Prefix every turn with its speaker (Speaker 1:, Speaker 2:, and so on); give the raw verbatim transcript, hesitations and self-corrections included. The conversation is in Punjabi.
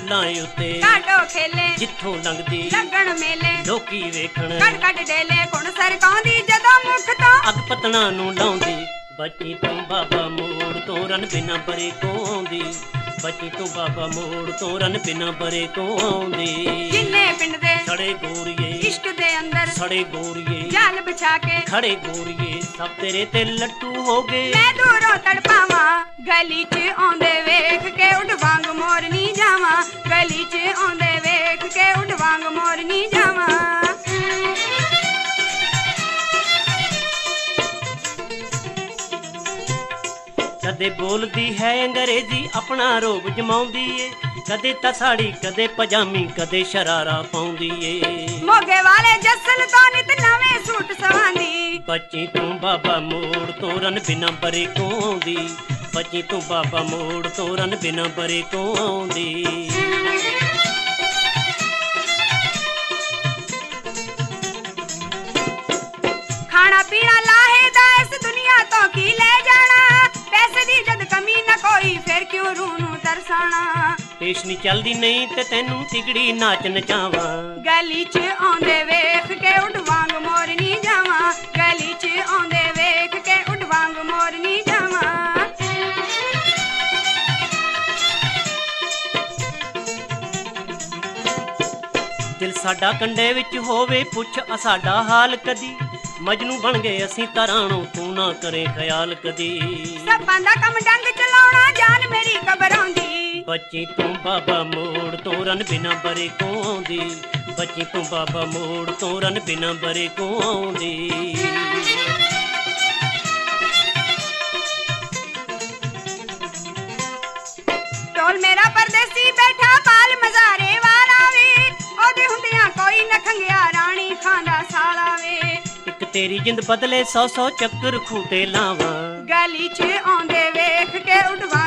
Speaker 1: ਫੁੱਲਾਂ ਉੱਤੇ
Speaker 2: ਕਾਟੋ ਖੇਲੇ
Speaker 1: ਜਿੱਥੋਂ ਲੰਘਦੀ
Speaker 2: ਲੱਗਣ ਮੇਲੇ
Speaker 1: ਲੋਕੀ ਵੇਖਣ
Speaker 2: ਕੱਟ ਕੱਟ ਡੇਲੇ ਕੁਣ ਸਰਕਾਉਂਦੀ ਜਦੋਂ ਮੁਖ ਤੋਂ
Speaker 1: ਅੱਗ ਪਤਨਾ ਨੂੰ ਲਾਉਂਦੀ ਬੱਚੀ ਤੂੰ ਬਾਬਾ ਮੋੜ ਤੋਂ ਰਨ ਬਿਨਾ ਪਰੇ ਕੋ ਆਉਂਦੀ ਬੱਚੀ ਤੂੰ ਬਾਬਾ ਮੋੜ ਤੋਂ ਰਨ ਬਿਨਾ ਪਰੇ ਕੋ ਆਉਂਦੀ
Speaker 2: ਜਿੰਨੇ ਪਿੰਡ ਦੇ
Speaker 1: ਸੜੇ ਗੋਰੀਏ
Speaker 2: ਇਸ਼ਕ ਦੇ ਅੰਦਰ
Speaker 1: ਸੜੇ ਗੋਰੀਏ
Speaker 2: ਜਾਲ ਵਿਛਾ ਕੇ
Speaker 1: ਖੜੇ ਗੋਰੀਏ ਸਭ ਤੇਰੇ ਤੇ ਲੱਟੂ ਹੋ ਗਏ
Speaker 2: ਮੈਂ ਦੂਰੋਂ ਤੜਪਾਵਾਂ ਗਲੀ 'ਚ ਆਉਂਦੇ ਵੇਖ ਕੇ ਉੱਡ ਵਾਂਗ ਮੋਰਨੀ ਜਾਵਾਂ ਗਲੀ 'ਚ ਆਉਂਦੇ ਵੇਖ ਕੇ ਉੱਡ ਵਾਂਗ ਮੋਰਨੀ ਜਾਵਾਂ
Speaker 1: ਕਦੇ ਬੋਲਦੀ ਹੈ ਅੰਗਰੇਜ਼ੀ ਆਪਣਾ ਰੋਬ ਜਮਾਉਂਦੀ ਏ ਕਦੇ ਤਾਂ ਸਾੜੀ ਕਦੇ ਪਜਾਮੀ ਕਦੇ ਸ਼ਰਾਰਾ ਪਾਉਂਦੀ ਏ
Speaker 2: ਮੋਗੇ ਵਾਲੇ ਜੱਸਲ ਤੋਂ ਨਿਤ ਨਵੇਂ ਸੂਟ ਸਵਾਂਦੀ
Speaker 1: ਬੱਚੀ ਤੂੰ ਬਾਬਾ ਮੋੜ ਤੋਂ ਰਨ ਬਿਨਾ ਪਰੇ ਕੋ ਆਉਂਦੀ ਬੱਚੀ ਤੂੰ ਬਾਬਾ ਮੋੜ ਤੋਂ ਰਨ ਬਿਨਾ ਪਰੇ ਕੋ ਆਉਂਦੀ
Speaker 2: ਖਾਣਾ ਪੀਣਾ ਲਾਹੇ ਦਾ ਇਸ ਦੁਨੀਆ ਤੋਂ ਕੀ ਲੈ ਜਾਣਾ ਪੈਸੇ ਦੀ ਜਦ ਕਮੀ ਨਾ ਕੋਈ ਫਿਰ ਕਿਉਂ ਰੂਹ ਨੂੰ ਤਰਸਾਣਾ
Speaker 1: ਪੇਸ਼ ਨੀ ਚੱਲਦੀ ਨਹੀਂ ਤੇ ਤੈਨੂੰ ਤਿਗੜੀ ਨਾਚ ਨਚਾਵਾਂ
Speaker 2: ਗਲੀ 'ਚ ਆਉਂਦੇ ਵੇਖ ਕੇ ਉੱਡ ਵਾਂਗ ਮੋਰਨੀ ਜਾਵਾਂ ਗਲੀ 'ਚ ਆਉਂਦੇ ਵੇਖ ਕੇ ਉੱਡ ਵਾਂਗ ਮੋਰਨੀ ਜਾਵਾਂ
Speaker 1: ਦਿਲ ਸਾਡਾ ਕੰਡੇ ਵਿੱਚ ਹੋਵੇ ਪੁੱਛ ਆ ਸਾਡਾ ਹਾਲ ਕਦੀ ਮਜਨੂ ਬਣ ਗਏ ਅਸੀਂ ਤਰਾਣੋ ਤੂੰ ਨਾ ਕਰੇ ਖਿਆਲ ਕਦੀ
Speaker 2: ਸੱਪਾਂ ਦਾ ਕੰਮ ਡੰਗ ਚਲਾਉਣਾ ਜਾਨ ਮੇਰੀ ਘਬਰਾਉਂਦੀ
Speaker 1: ਬੱਚੀ ਤੂੰ ਬਾਬਾ ਮੋੜ ਤੋਂ ਰਨ ਬਿਨਾ ਬਰੇ ਕੋ ਆਉਂਦੀ ਬੱਚੀ ਤੂੰ ਬਾਬਾ ਮੋੜ ਤੋਂ ਰਨ ਬਿਨਾ ਬਰੇ ਕੋ ਆਉਂਦੀ
Speaker 2: ਟੋਲ ਮੇਰਾ ਪਰਦੇਸੀ ਬੈਠਾ ਪਾਲ ਮਜ਼ਾਰੇ ਵਾਲਾ ਵੇ ਉਹਦੇ ਹੁੰਦਿਆਂ ਕੋਈ ਨਾ ਖੰਗਿਆ ਰਾਣੀ ਖਾਂਦਾ ਸਾਲਾ ਵੇ
Speaker 1: ਇੱਕ ਤੇਰੀ ਜਿੰਦ ਬਦਲੇ ਸੌ ਸੌ ਚੱਕਰ ਖੂਟੇ ਲਾਵਾਂ
Speaker 2: ਗਲੀ 'ਚ ਆਉਂਦੇ ਵੇਖ ਕੇ ਉੱਡ